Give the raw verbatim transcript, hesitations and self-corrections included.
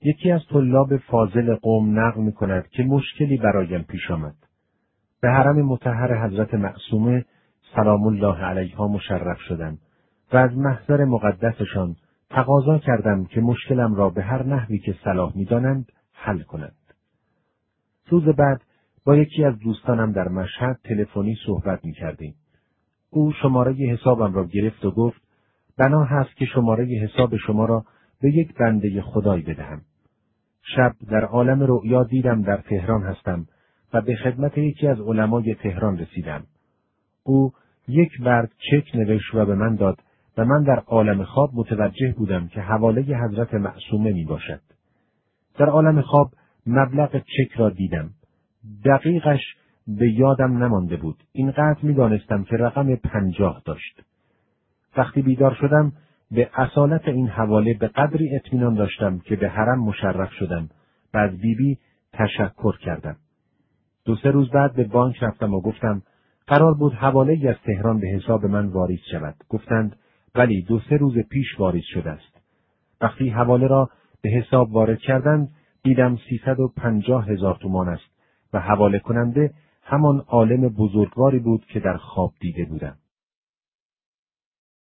یکی از طلاب فاضل قوم نقل می‌کند که مشکلی برایم پیش آمد. به حرم مطهر حضرت معصومه سلام الله علیها مشرف شدم و از محضر مقدسشان تقاضا کردم که مشکلم را به هر نحوی که صلاح می‌دانند حل کنند. روز بعد با یکی از دوستانم در مشهد تلفنی صحبت می‌کردیم. او شماره حسابم را گرفت و گفت بنا هست که شماره حساب شما را به یک بنده خدای بدهم. شب در عالم رؤیا دیدم در تهران هستم و به خدمت یکی از علمای تهران رسیدم. او یک برگ چک نوشت و به من داد و من در عالم خواب متوجه بودم که حواله حضرت معصومه می باشد. در عالم خواب مبلغ چک را دیدم. دقیقش به یادم نمانده بود. اینقدر می دانستم که رقم پنجاه داشت. وقتی بیدار شدم به اصالت این حواله به قدری اطمینان داشتم که به حرم مشرف شدم و از بی بی تشکر کردم. دو سه روز بعد به بانک رفتم و گفتم قرار بود حواله از تهران به حساب من واریز شود. گفتند ولی دو سه روز پیش واریز شده است. وقتی حواله را به حساب وارد کردند دیدم سیصد و پنجاه هزار تومان است و حواله کننده همان عالم بزرگواری بود که در خواب دیده بودم.